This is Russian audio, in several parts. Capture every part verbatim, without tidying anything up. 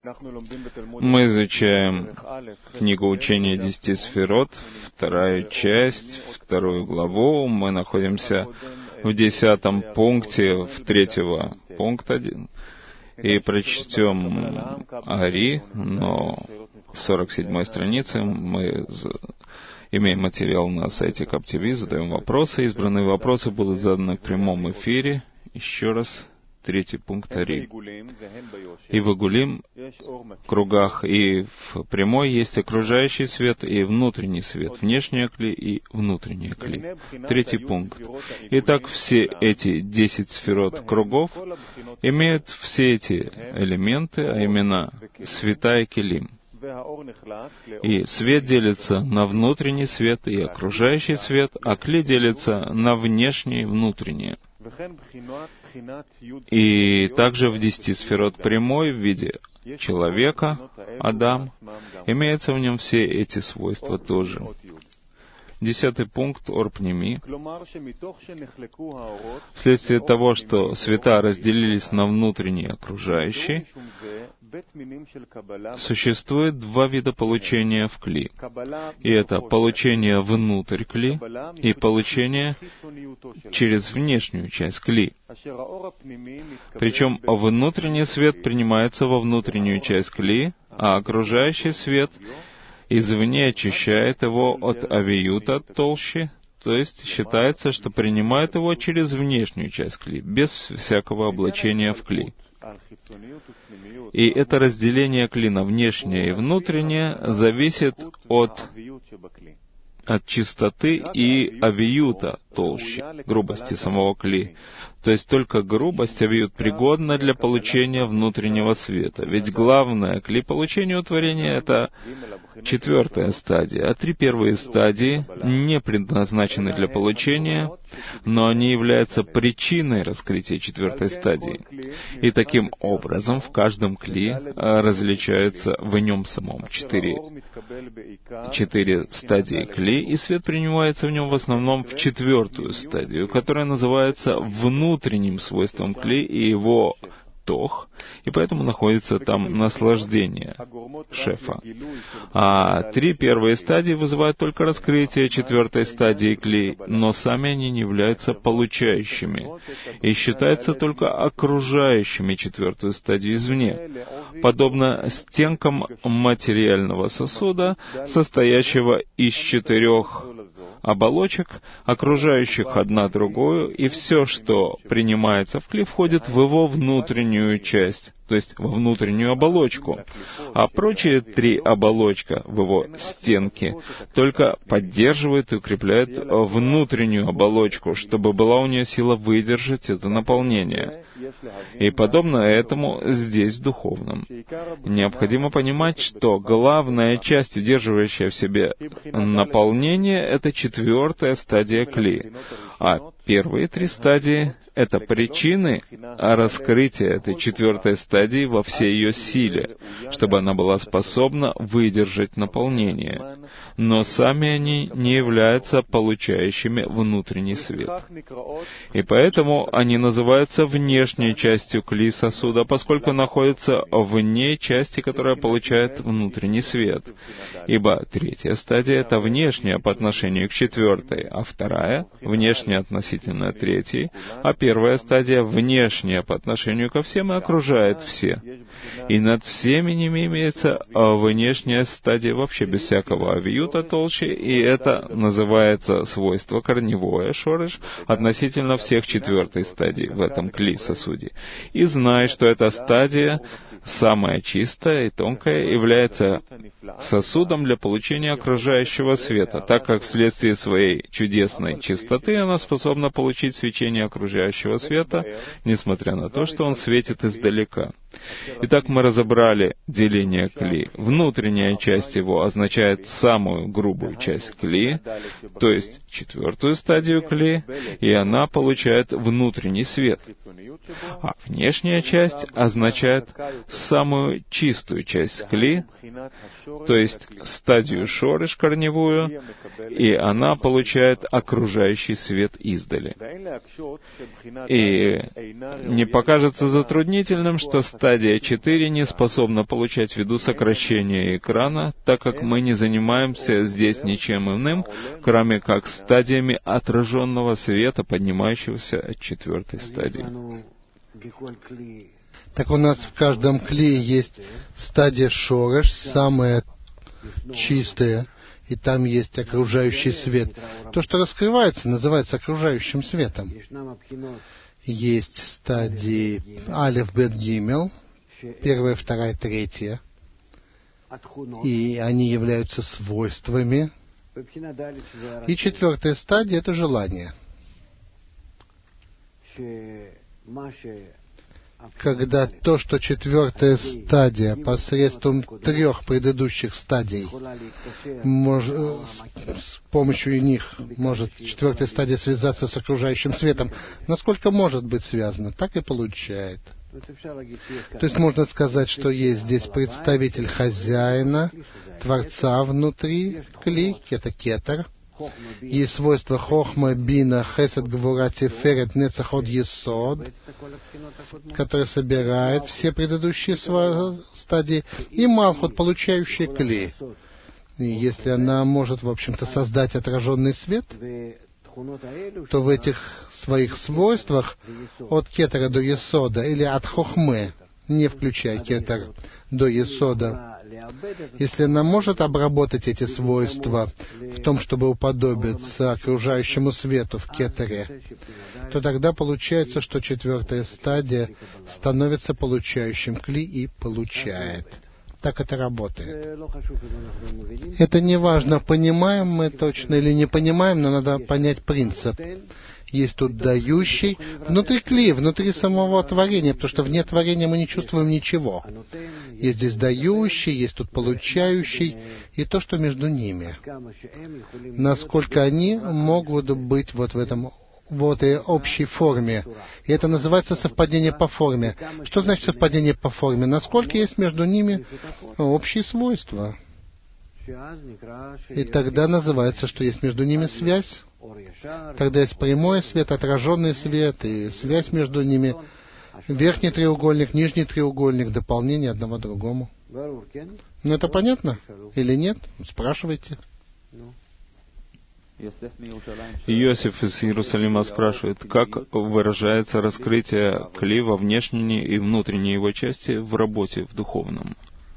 Мы изучаем книгу учения десяти сферот, вторая часть, вторую главу. Мы находимся в десятом пункте, в третьего пункта, и прочтем Ари, но сорок седьмой страницы. Мы имеем материал на сайте Кап-ТВ, задаем вопросы. Избранные вопросы будут заданы в прямом эфире. Еще раз. Третий пункт Ари. И в Игулим, кругах, и в прямой есть окружающий свет и внутренний свет, внешнее кли и внутреннее кли. Третий пункт. Итак, все эти десять сферот кругов имеют все эти элементы, а именно света и келим. И свет делится на внутренний свет и окружающий свет, а кли делится на внешний и внутренний. И также в десяти сферот прямой в виде человека, Адам, имеются в нем все эти свойства тоже. Десятый пункт Ор-Пними. Вследствие того, что света разделились на внутренний и окружающий, существует два вида получения в кли. И это получение внутрь кли и получение через внешнюю часть кли. Причем внутренний свет принимается во внутреннюю часть кли, а окружающий свет извне очищает его от авиюта толщи, то есть считается, что принимает его через внешнюю часть кли, без всякого облачения в кли. И это разделение кли на внешнее и внутреннее зависит от, от чистоты и авиюта толщи, грубости самого кли. То есть только грубость авиют пригодна для получения внутреннего света. Ведь главное кли получения творения — это четвертая стадия, а три первые стадии не предназначены для получения, но они являются причиной раскрытия четвертой стадии. И таким образом в каждом кли различаются в нем самом четыре, четыре стадии кли, и свет принимается в нем в основном в четвертую стадию, которая называется внутренним свойством кли и его тох, и поэтому находится там наслаждение шефа. А три первые стадии вызывают только раскрытие четвертой стадии кли, но сами они не являются получающими и считаются только окружающими четвертую стадию извне, подобно стенкам материального сосуда, состоящего из четырех оболочек, окружающих одна другую, и все, что принимается в кли, входит в его внутреннюю часть, то есть во внутреннюю оболочку. А прочие три оболочка в его стенке только поддерживают и укрепляют внутреннюю оболочку, чтобы была у нее сила выдержать это наполнение. И подобно этому здесь в духовном. Необходимо понимать, что главная часть, удерживающая в себе наполнение, это четвертая стадия кли. А первые три стадии — это причины раскрытия этой четвертой стадии во всей ее силе, чтобы она была способна выдержать наполнение. Но сами они не являются получающими внутренний свет. И поэтому они называются внешней частью кли сосуда, поскольку находятся вне части, которая получает внутренний свет. Ибо третья стадия — это внешняя по отношению к четвертой, а вторая — внешняя относительно третьей, а первая стадия внешняя по отношению ко всем и окружает все. И над всеми ними имеется внешняя стадия вообще без всякого авиюта толщи, и это называется свойство корневое шореш относительно всех четвертой стадии в этом кли сосуде. И знай, что эта стадия, самая чистая и тонкая, является сосудом для получения окружающего света, так как вследствие своей чудесной чистоты она способна получить свечение окружающего света, несмотря на то, что он светит издалека. Итак, мы разобрали деление кли. Внутренняя часть его означает самую грубую часть кли, то есть четвертую стадию кли, и она получает внутренний свет. А внешняя часть означает самую чистую часть кли, то есть стадию шореш корневую, и она получает окружающий свет издали. И не покажется затруднительным, что стадия стадия четыре не способна получать ввиду сокращения экрана, так как мы не занимаемся здесь ничем иным, кроме как стадиями отраженного света, поднимающегося от четвертой стадии. Так у нас в каждом кли есть стадия шореш, самая чистая, и там есть окружающий свет. То, что раскрывается, называется окружающим светом. Есть стадии алеф, бет, гимел, первая, вторая, третья, и они являются свойствами. И четвертая стадия — это желание. Когда то, что четвертая стадия посредством трех предыдущих стадий, мож, с помощью них может четвертая стадия связаться с окружающим светом, насколько может быть связано, так и получает. То есть можно сказать, что есть здесь представитель хозяина, Творца внутри кли, это кетер. Есть свойства хохма, бина, хесед, гвура, тиферет, нецах от есод, который собирает все предыдущие стадии, и малхут, получающий кли. И если она может, в общем-то, создать отраженный свет, то в этих своих свойствах от кетера до есода, или от хохмы, не включая кетер, до есода, если она может обработать эти свойства в том, чтобы уподобиться окружающему свету в кетере, то тогда получается, что четвертая стадия становится получающим кли и получает. Так это работает. Это не важно, понимаем мы точно или не понимаем, но надо понять принцип. Есть тут дающий, внутри кли, внутри самого творения, потому что вне творения мы не чувствуем ничего. Есть здесь дающий, есть тут получающий, и то, что между ними. Насколько они могут быть вот в этом, вот и общей форме. И это называется совпадение по форме. Что значит совпадение по форме? Насколько есть между ними общие свойства. И тогда называется, что есть между ними связь. Тогда есть прямой свет, отраженный свет, и связь между ними. Верхний треугольник, нижний треугольник, дополнение одного другому. Ну, это понятно? Или нет? Спрашивайте. Иосиф из Иерусалима спрашивает, как выражается раскрытие кли во внешней и внутренней его части в работе в духовном?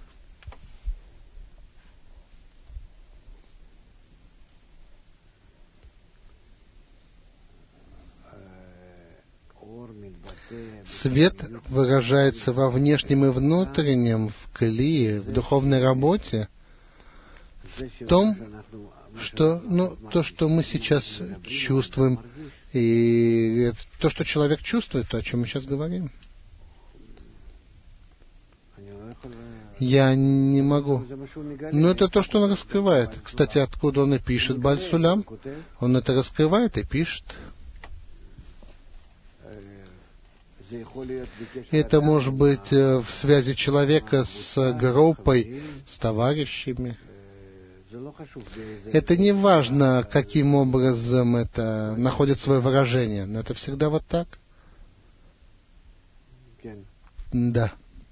Свет выражается во внешнем и внутреннем, в кли, в духовной работе, в том, что, ну, то, что мы сейчас чувствуем, и то, что человек чувствует, то, о чем мы сейчас говорим. Я не могу. Но это то, что он раскрывает. Кстати, откуда он и пишет, Бааль Сулям, он это раскрывает и пишет. Это может быть в связи человека с группой, с товарищами. Это не важно, каким образом это находит свое выражение, но это всегда вот так. Да.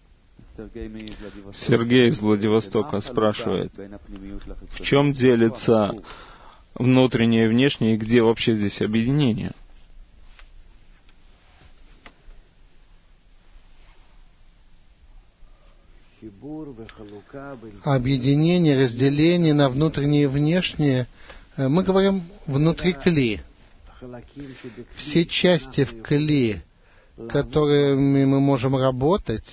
Сергей из Владивостока спрашивает, в чем делится внутреннее и внешнее, и где вообще здесь объединение? Объединение, разделение на внутреннее и внешнее, мы говорим внутри кли. Все части в кли, которыми мы можем работать,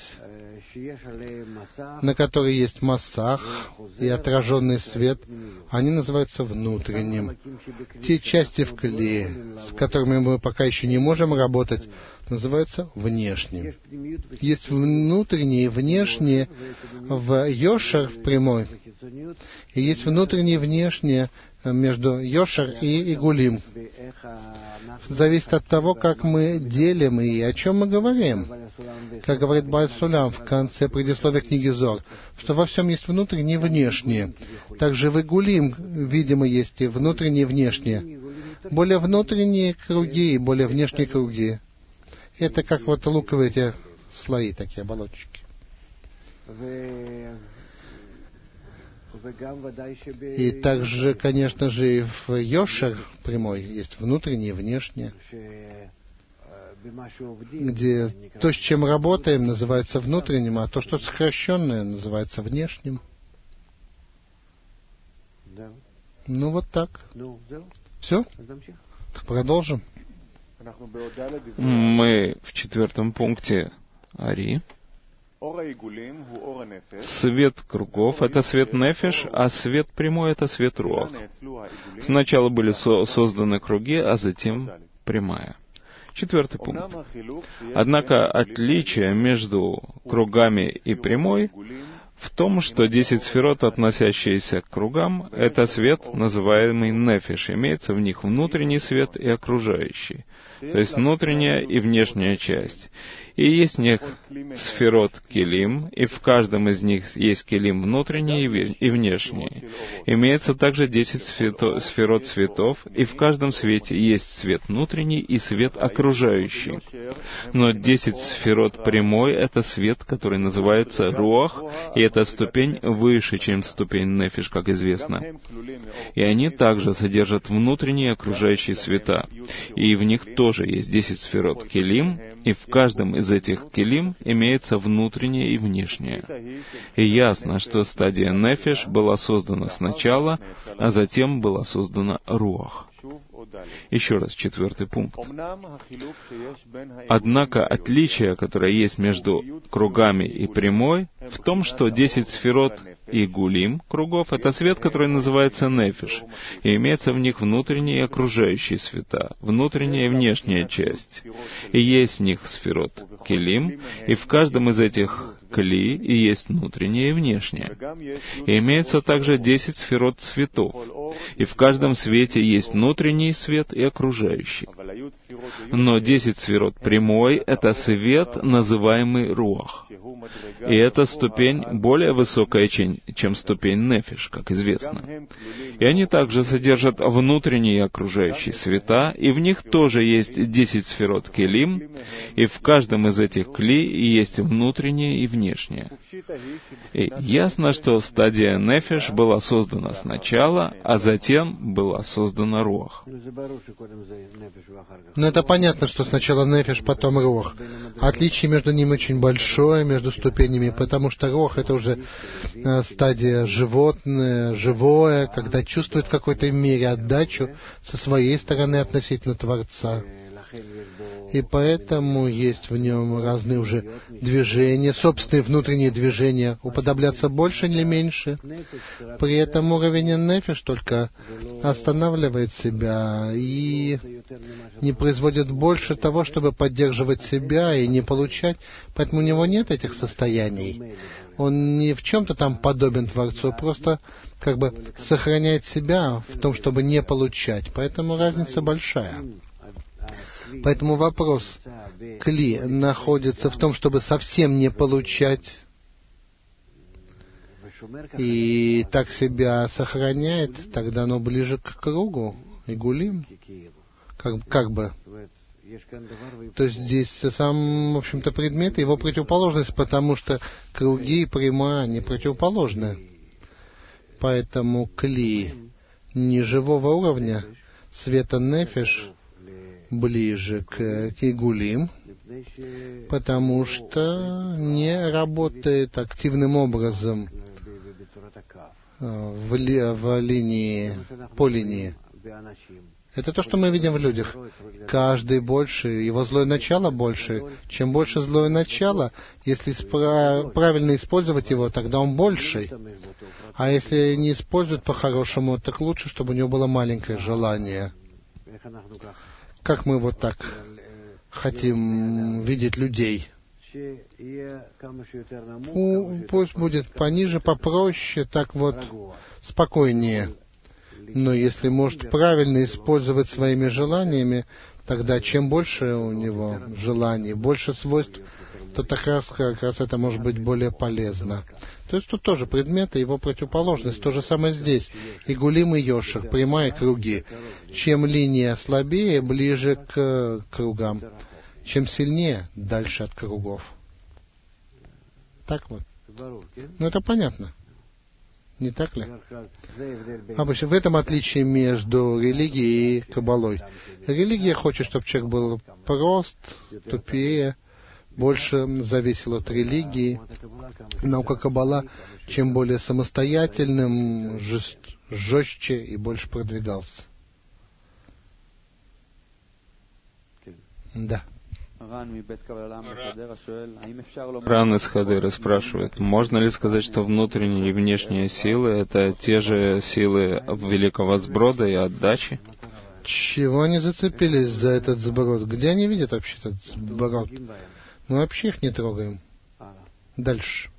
на которые есть массах и отраженный свет, они называются внутренним. Те части в кли, с которыми мы пока еще не можем работать, называются внешним. Есть внутренние и внешние в Йошер, в прямой, и есть внутренние и внешние между Йошер и Игулим. Зависит от того, как мы делим и о чем мы говорим. Как говорит Бааль Сулям в конце предисловия книги Зор, что во всем есть внутреннее и внешнее. Также в Игулим, видимо, есть и внутреннее и внешнее. Более внутренние круги и более внешние круги. Это как вот луковые эти слои, такие оболочки. И также, конечно же, и в Йошер прямой есть внутреннее и внешнее, где то, с чем работаем, называется внутренним, а то, что сокращенное, называется внешним. Ну, вот так. Все? Продолжим. Мы в четвертом пункте Ари. Свет кругов — это свет нефеш, а свет прямой — это свет руах. Сначала были со- созданы круги, а затем прямая. Четвертый пункт. Однако отличие между кругами и прямой в том, что десять сферот, относящиеся к кругам, это свет, называемый нефеш. Имеется в них внутренний свет и окружающий, то есть внутренняя и внешняя часть. И есть в них сферот келим, и в каждом из них есть келим внутренний и внешний. Имеется также десять сферот цветов, и в каждом свете есть свет внутренний и свет окружающий. Но десять сферот прямой — это свет, который называется руах, и это ступень выше, чем ступень нефиш, как известно. И они также содержат внутренние и окружающие света. И в них тоже есть десять сферот келим, и в каждом из этих келим имеется внутреннее и внешнее. И ясно, что стадия нефеш была создана сначала, а затем была создана руах. Еще раз, четвертый пункт. Однако отличие, которое есть между кругами и прямой, в том, что десять сферот и гулим кругов — это свет, который называется нефиш, и имеется в них внутренние и окружающие света, внутренняя и внешняя часть. И есть в них сферот келим, и в каждом из этих кли и есть внутреннее и внешнее. И имеется также десять сферот цветов, и в каждом свете есть внутренний свет и окружающий. Но десять сферот прямой — это свет, называемый руах. И эта ступень более высокая, чем, чем ступень нефиш, как известно. И они также содержат внутренние и окружающие света, и в них тоже есть десять сферот келим, и в каждом из этих кли есть внутреннее и внешнее. И ясно, что стадия нефиш была создана сначала, а затем была создана руах. Ну, это понятно, что сначала нефиш, потом руах. Отличие между ними очень большое, между ступенями, потому что руах — это уже э, стадия животное, живое, когда чувствует в какой-то мере отдачу со своей стороны относительно Творца. И поэтому есть в нем разные уже движения, собственные внутренние движения, уподобляться больше или меньше. При этом уровень нефиш только останавливает себя и не производит больше того, чтобы поддерживать себя и не получать. Поэтому у него нет этих состояний. Он не в чем-то там подобен Творцу, просто как бы сохраняет себя в том, чтобы не получать. Поэтому разница большая. Поэтому вопрос кли находится в том, чтобы совсем не получать, и так себя сохраняет, тогда оно ближе к кругу, и гулим, как, как бы. То есть здесь сам, в общем-то, предмет, его противоположность, потому что круги и прямая, они противоположны. Поэтому кли неживого уровня, света нефиш, ближе к кигулим, потому что не работает активным образом в, ли, в линии, по линии. Это то, что мы видим в людях. Каждый больше, его злое начало больше. Чем больше злое начало, если спра- правильно использовать его, тогда он больший. А если не используют по-хорошему, так лучше, чтобы у него было маленькое желание. Как мы вот так хотим видеть людей? У, пусть будет пониже, попроще, так вот спокойнее. Но если может правильно использовать своими желаниями, тогда чем больше у него желаний, больше свойств, то так раз, как раз это может быть более полезно. То есть тут тоже предметы, его противоположность. То же самое здесь. И гулим, и йошер, прямая, круги. Чем линия слабее, ближе к кругам. Чем сильнее, дальше от кругов. Так вот. Ну, это понятно. Не так ли? Обычно в этом отличие между религией и каббалой. Религия хочет, чтобы человек был прост, тупее, больше зависел от религии. Наука каббала, чем более самостоятельным, жест, жестче и больше продвигался. Да. Ран из Хадера спрашивает, можно ли сказать, что внутренние и внешние силы — это те же силы великого сброда и отдачи? Чего они зацепились за этот сброд? Где они видят вообще этот сброд? Мы вообще их не трогаем. Дальше.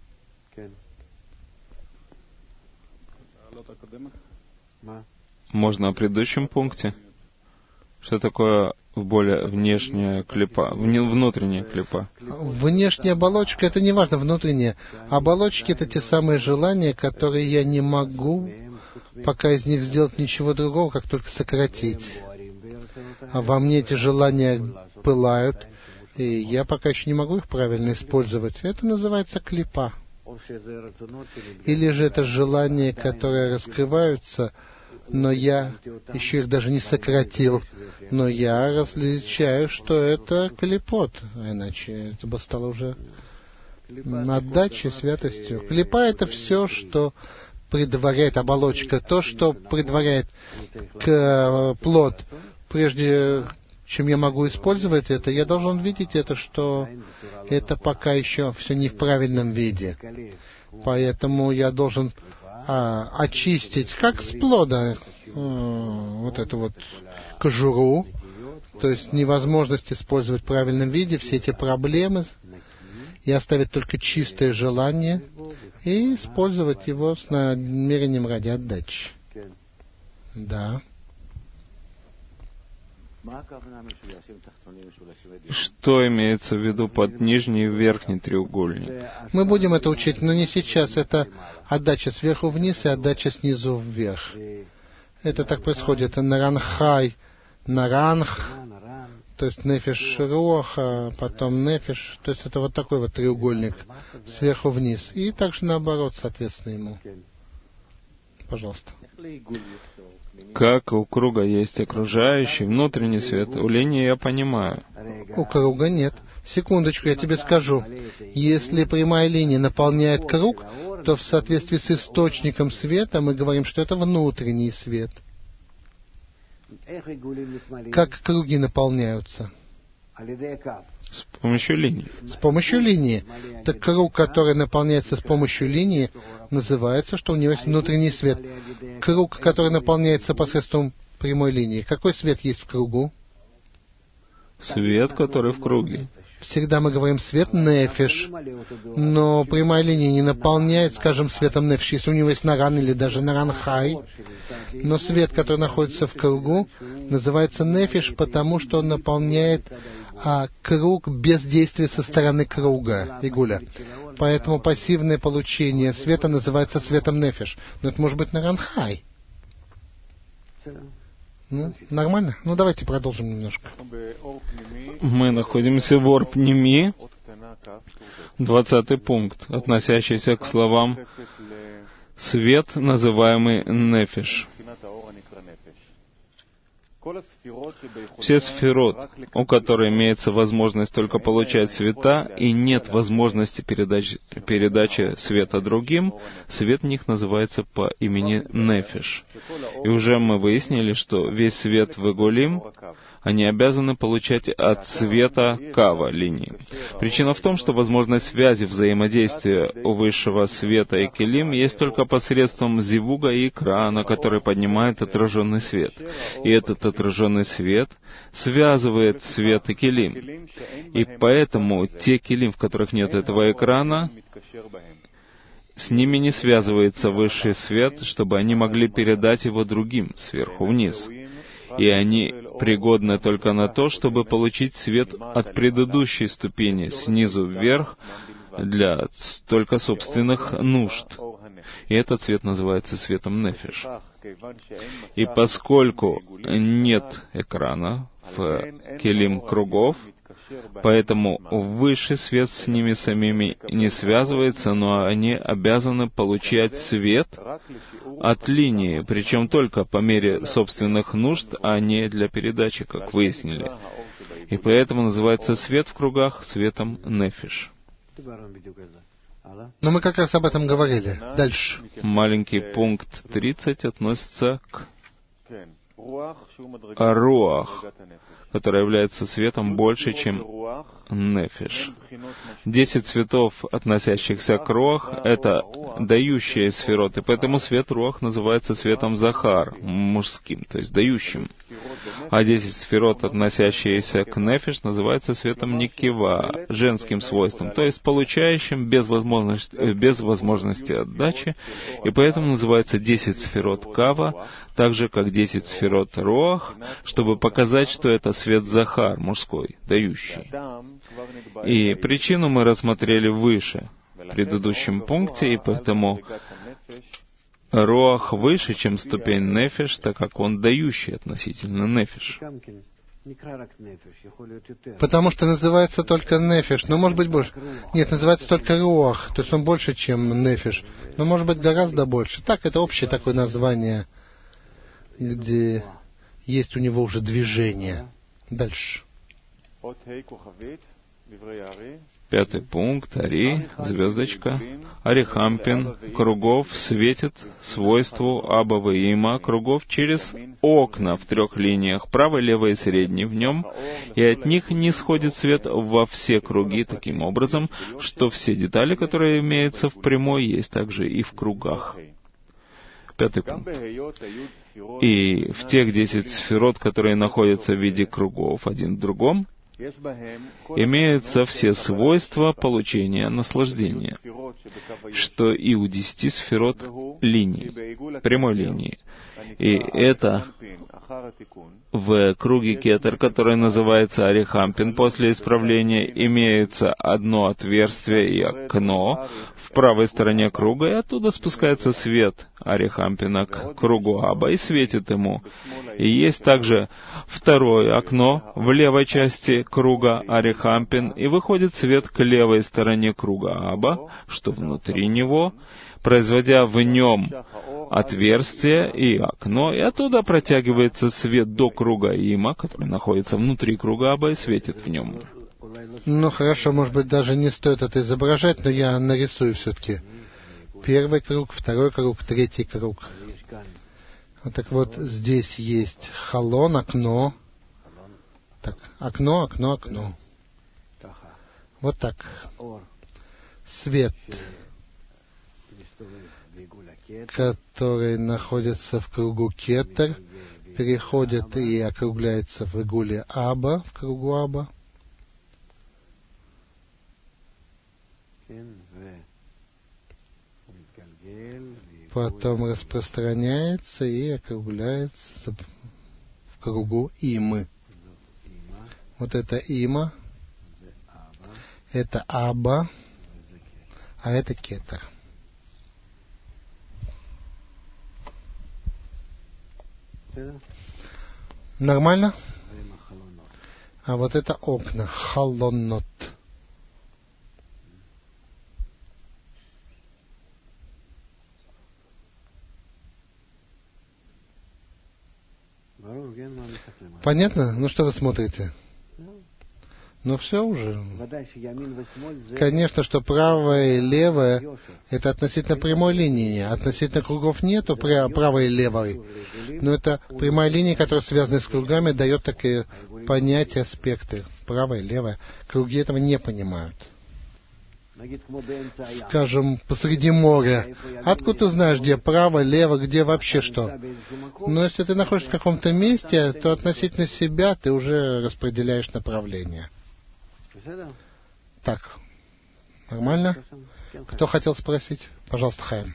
Можно о предыдущем пункте? Что такое более внешняя клипа, внутренняя клипа? Внешняя оболочка — это не важно, внутренняя. Оболочки — это те самые желания, которые я не могу, пока из них сделать ничего другого, как только сократить. А во мне эти желания пылают, и я пока еще не могу их правильно использовать. Это называется клипа. Или же это желания, которые раскрываются, но я еще их даже не сократил. Но я различаю, что это клипот. А иначе это бы стало уже отдачей, святостью. Клипа — это все, что предваряет оболочка, то, что предваряет к плод. Прежде чем я могу использовать это, я должен видеть это, что это пока еще все не в правильном виде. Поэтому я должен а, очистить, как с плода, э, вот эту вот кожуру, то есть невозможность использовать в правильном виде все эти проблемы, и оставить только чистое желание, и использовать его с намерением ради отдачи. Да. Что имеется в виду под нижний и верхний треугольник? Мы будем это учить, но не сейчас. Это отдача сверху вниз и отдача снизу вверх. Это так происходит. Наранхай, наранх, то есть нефиш руаха, потом нефиш, то есть это вот такой вот треугольник сверху вниз. И также наоборот, соответственно, ему. Пожалуйста. Как у круга есть окружающий, внутренний свет, у линии я понимаю. У круга нет. Секундочку, я тебе скажу. Если прямая линия наполняет круг, то в соответствии с источником света мы говорим, что это внутренний свет. Как круги наполняются? С помощью линии. С помощью линии. Так круг, который наполняется с помощью линии, называется, что у него есть внутренний свет. Круг, который наполняется посредством прямой линии. Какой свет есть в кругу? Свет, который в круге. Всегда мы говорим свет нефиш, но прямая линия не наполняет, скажем, светом нефиш, если у него есть наран или даже наранхай. Но свет, который находится в кругу, называется нефиш, потому что он наполняет а, круг без действия со стороны круга, игуля. Поэтому пассивное получение света называется светом нефиш. Но это может быть наранхай. Ну, нормально? Ну, давайте продолжим немножко. Мы находимся в Орпними, двадцатый пункт, относящийся к словам «свет, называемый нефиш». Все сферот, у которых имеется возможность только получать света, и нет возможности передачи, передачи света другим, свет в них называется по имени Нефиш. И уже мы выяснили, что весь свет в Игулим они обязаны получать от света Кава линии. Причина в том, что возможность связи взаимодействия у высшего света и Келим есть только посредством зивуга и экрана, который поднимает отраженный свет. И этот отраженный свет связывает свет и Келим. И поэтому те Келим, в которых нет этого экрана, с ними не связывается высший свет, чтобы они могли передать его другим, сверху вниз. И они пригодны только на то, чтобы получить свет от предыдущей ступени, снизу вверх, для только собственных нужд. И этот свет называется светом Нефиш. И поскольку нет экрана в келим кругов, Поэтому высший свет с ними самими не связывается, но они обязаны получать свет от линии, причем только по мере собственных нужд, а не для передачи, как выяснили. И поэтому называется свет в кругах светом нефиш. Но мы как раз об этом говорили. Дальше. Маленький пункт тридцать относится к руах, который является светом больше, чем нефиш. Десять цветов, относящихся к руах, это дающие сфероты, поэтому свет руах называется светом захар, мужским, то есть дающим. А десять сферот, относящиеся к нефиш, называется светом никива, женским свойством, то есть получающим без возможности, без возможности отдачи, и поэтому называется десять сферот кава, так же, как десять сферот руах, чтобы показать, что это свет захар, мужской, дающий. И причину мы рассмотрели выше, в предыдущем пункте, и поэтому руах выше, чем ступень нефиш, так как он дающий относительно нефиш. Потому что называется только нефиш, но может быть больше. Нет, называется только руах, то есть он больше, чем нефиш, но может быть гораздо больше. Так, это общее такое название, где есть у него уже движение. Дальше. Пятый пункт. Ари, звездочка. Арихампин кругов светит свойству Аба Има кругов через окна в трех линиях, правой, левой и средней в нем, и от них не сходит свет во все круги таким образом, что все детали, которые имеются в прямой, есть также и в кругах. Пятый пункт. И в тех десять сферот, которые находятся в виде кругов один в другом, имеются все свойства получения наслаждения, что и у десяти сферот линии, прямой линии. И это в круге кетер, который называется Арихампин, после исправления имеется одно отверстие и окно в правой стороне круга, и оттуда спускается свет Арихампина к кругу Аба и светит ему. И есть также второе окно в левой части круга Арихампин, и выходит свет к левой стороне круга Аба, что внутри него, производя в нем отверстие и окно, и оттуда протягивается свет до круга Има, который находится внутри круга Аба, и светит в нем. Ну, хорошо, может быть, даже не стоит это изображать, но я нарисую все-таки. Первый круг, второй круг, третий круг. Вот так вот, здесь есть халон, окно. Так, окно, окно, окно. Вот так. Свет, который находится в кругу кетер, переходит и округляется в игуле Аба, в кругу Аба. Потом распространяется и округляется в кругу Имы. Вот это Има, это Аба, а это кетер. Нормально? А вот это окна, халоннот. Понятно? Ну что вы смотрите? Ну все уже. Конечно, что правое и левое — это относительно прямой линии. Относительно кругов нету правой и левой. Но это прямая линия, которая связана с кругами, дает такие понятия, аспекты. Правое и левое. Круги этого не понимают. Скажем, посреди моря. Откуда ты знаешь, где право, лево, где вообще что? Но если ты находишься в каком-то месте, то относительно себя ты уже распределяешь направление. Так, нормально? Кто хотел спросить? Пожалуйста, Хайм.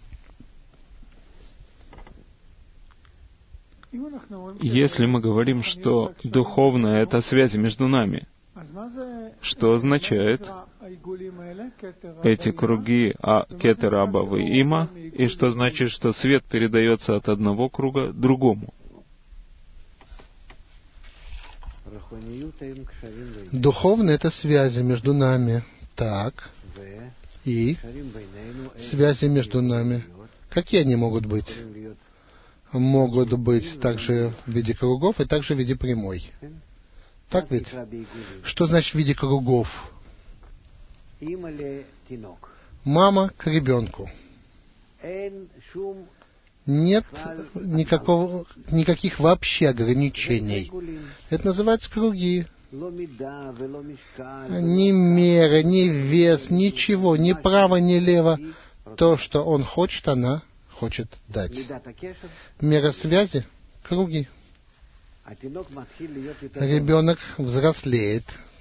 Если мы говорим, что духовное — это связь между нами, что означает эти круги а, кетер, Аба и Има, и что значит, что свет передается от одного круга другому? Духовные — это связи между нами. Так. И связи между нами. Какие они могут быть? Могут быть также в виде кругов и также в виде прямой. Так ведь? Что значит в виде кругов? Мама к ребенку. Нет никакого, никаких вообще ограничений. Это называется круги. Ни мера, ни вес, ничего, ни право, ни лево. То, что он хочет, она хочет дать. Мера связи — круги. Ребенок взрослеет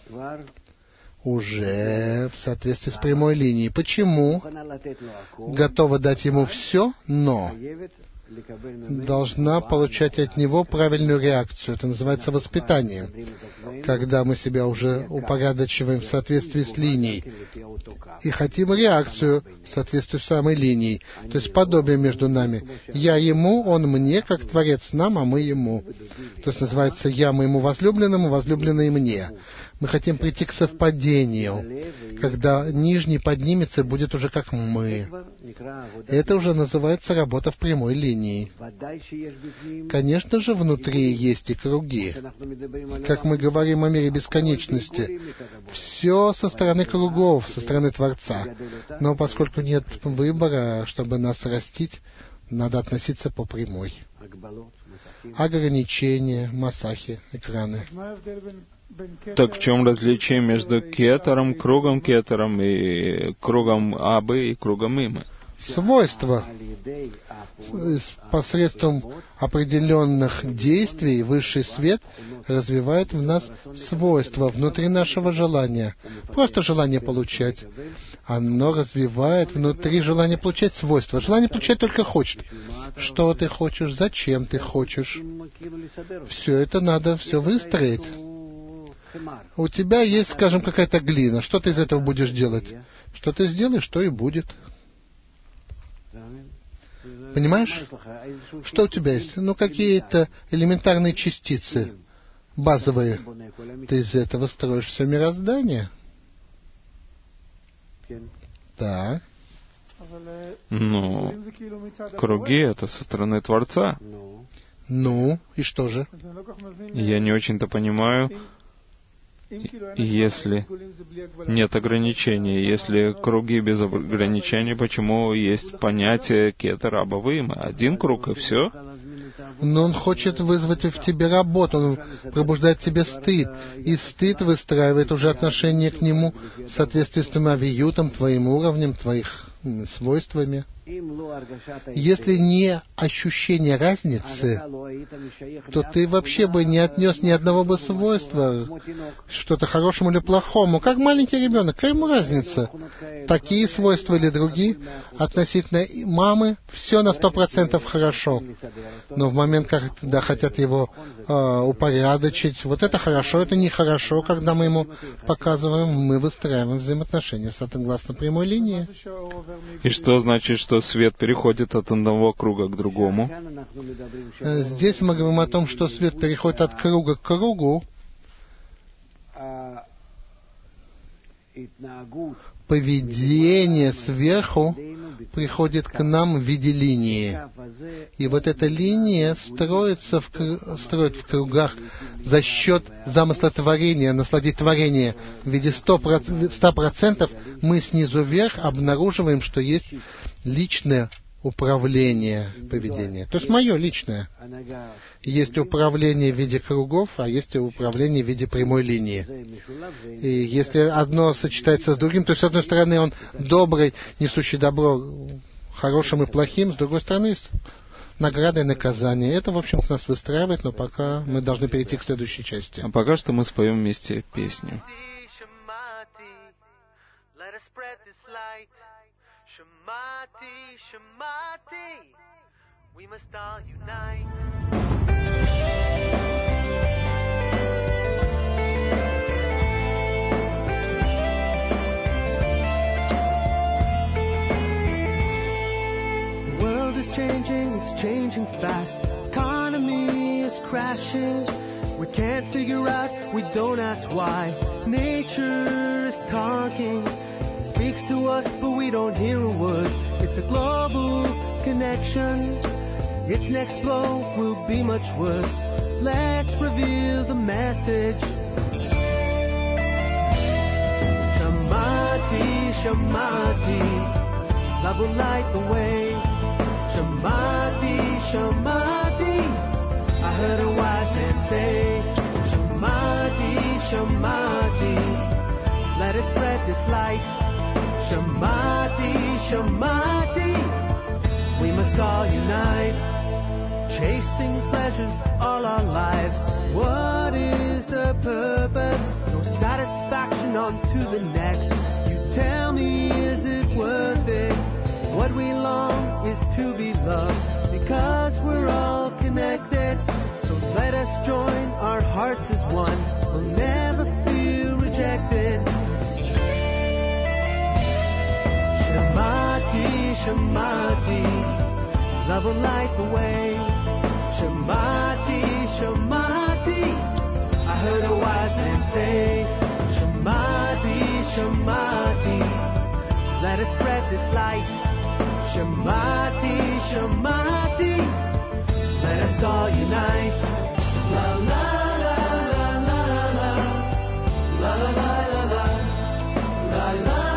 уже в соответствии с прямой линией. Почему? Готова дать ему все, но должна получать от него правильную реакцию. Это называется воспитанием. Когда мы себя уже упорядочиваем в соответствии с линией и хотим реакцию в соответствии с самой линией. То есть подобие между нами. Я ему, он мне, как Творец нам, а мы ему. То есть называется я моему возлюбленному, возлюбленный мне. Мы хотим прийти к совпадению, когда нижний поднимется и будет уже как мы. Это уже называется работа в прямой линии. Конечно же, внутри есть и круги. Как мы говорим о мире бесконечности, все со стороны кругов, со стороны Творца. Но поскольку нет выбора, чтобы нас растить, надо относиться по прямой. Ограничения, масахи, экраны. Так в чем различие между кетером, кругом кетером и кругом Абы и кругом Имы? Свойства. Посредством определенных действий высший свет развивает в нас свойства внутри нашего желания. Просто желание получать. Оно развивает внутри желание получать свойства. Желание получать только хочет. Что ты хочешь, зачем ты хочешь. Все это надо все выстроить. У тебя есть, скажем, какая-то глина. Что ты из этого будешь делать? Что ты сделаешь, то и будет. Понимаешь? Что у тебя есть? Ну, какие-то элементарные частицы, базовые. Ты из этого строишь все мироздание. Так. Ну, круги — это со стороны Творца. Ну, и что же? Я не очень-то понимаю, если нет ограничений, если круги без ограничений, почему есть понятие кетер, аба, имы? Один круг и все? Но он хочет вызвать в тебе работу, он пробуждает в тебе стыд. И стыд выстраивает уже отношение к нему в соответствии с твоим авиютом, твоим уровнем, твоих свойствами. Если не ощущение разницы, то ты вообще бы не отнес ни одного бы свойства, что-то хорошему или плохому. Как маленький ребенок, какая ему разница? Такие свойства или другие? Относительно мамы все на сто процентов хорошо. Но в момент, когда хотят его э, упорядочить, вот это хорошо, это нехорошо, когда мы ему показываем, мы выстраиваем взаимоотношения согласно прямой линии. И что значит, что свет переходит от одного круга к другому? Здесь мы говорим о том, что свет переходит от круга к кругу. Поведение сверху приходит к нам в виде линии. И вот эта линия строится в, строит в кругах за счет замысла творения, насладить творение. В виде ста процентов мы снизу вверх обнаруживаем, что есть личное управление поведения. То есть мое личное. Есть управление в виде кругов, а есть управление в виде прямой линии. И если одно сочетается с другим, то с одной стороны он добрый, несущий добро хорошим и плохим, с другой стороны награда и наказание. Это, в общем-то, нас выстраивает, но пока мы должны перейти к следующей части. А пока что мы споем вместе песню. Shemati, Shemati, we must all unite. The world is changing, it's changing fast. Economy is crashing. We can't figure out, we don't ask why. Nature is talking, speaks to us, but we don't hear a word. It's a global connection. Its next blow will be much worse. Let's reveal the message. Shamati, Shamati, love will light the way. Shamati, Shamati, I heard a wise man say. Shamati, Shamati, let us spread this light. Shamati, Shamati, we must all unite. Chasing pleasures all our lives. What is the purpose? No satisfaction on to the next. You tell me, is it worth it? What we long is to be loved, because we're all connected. So let us join our hearts as one. We'll never feel rejected. Shamati, Shamati, love will light the way. Shamati, Shamati, I heard a wise man say. Shamati, Shamati, let us spread this light. Shamati, Shamati, let us all unite. La la la la la la, la la la la la, la la la.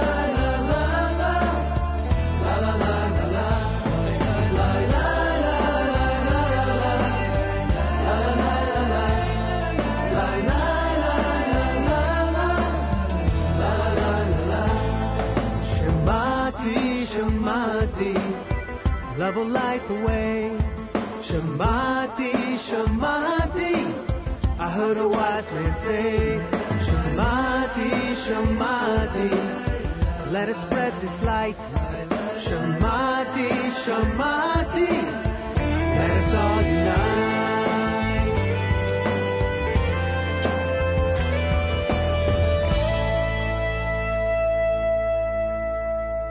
Love will light the way. Shamati, Shamati, I heard a wise man say. Shamati, Shamati, let us spread this light. Shamati, Shamati.